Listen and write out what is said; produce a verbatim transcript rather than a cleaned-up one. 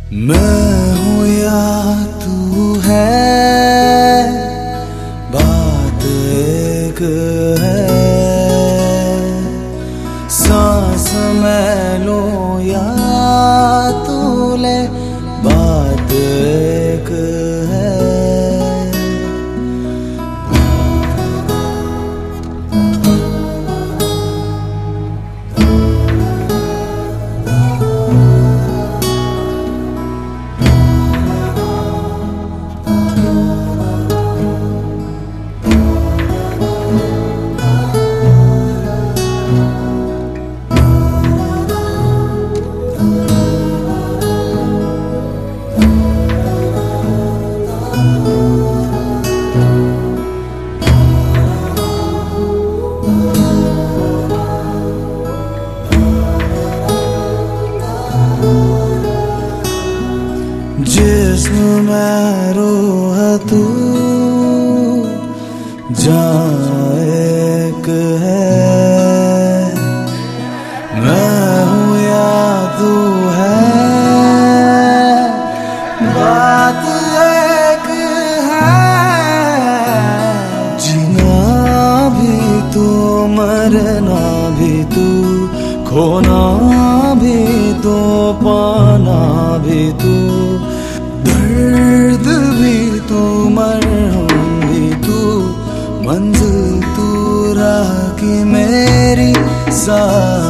मैं हूँ या तू है, बात एक है। सांस मैं लूं या तू ले, बात एक है। जिस्म में रूह तू, जान एक है। मैं हूँ या तू है, बात एक है। जीना भी तू, मरना भी तू, खोना भी तू, पाना भी तू। दर्द भी तू, मरहम भी तू, मंजिल तू, राह की मेरी सा